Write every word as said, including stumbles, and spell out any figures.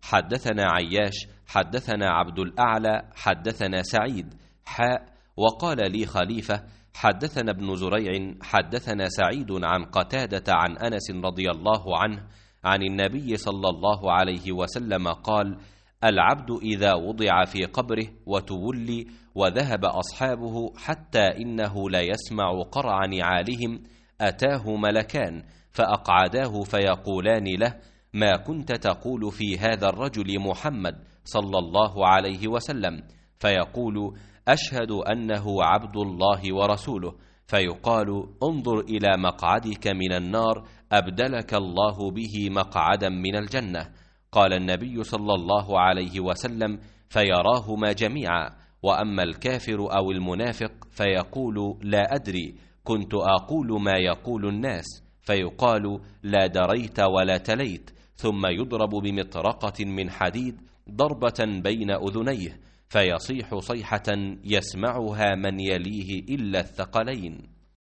حدثنا عياش حدثنا عبد الأعلى حدثنا سعيد حاء. وقال لي خليفة حدثنا ابن زريع حدثنا سعيد عن قتادة عن أنس رضي الله عنه عن النبي صلى الله عليه وسلم قال: العبد إذا وضع في قبره وتولي وذهب أصحابه حتى إنه لا يسمع قرع نعالهم أتاه ملكان فأقعداه فيقولان له: ما كنت تقول في هذا الرجل محمد صلى الله عليه وسلم؟ فيقول: أشهد أنه عبد الله ورسوله. فيقال: انظر إلى مقعدك من النار أبدلك الله به مقعدا من الجنة. قال النبي صلى الله عليه وسلم: فيراهما جميعا. وأما الكافر أو المنافق فيقول: لا أدري، كنت أقول ما يقول الناس. فيقال: لا دريت ولا تليت. ثم يضرب بمطرقة من حديد ضربة بين أذنيه فيصيح صيحة يسمعها من يليه إلا الثقلين.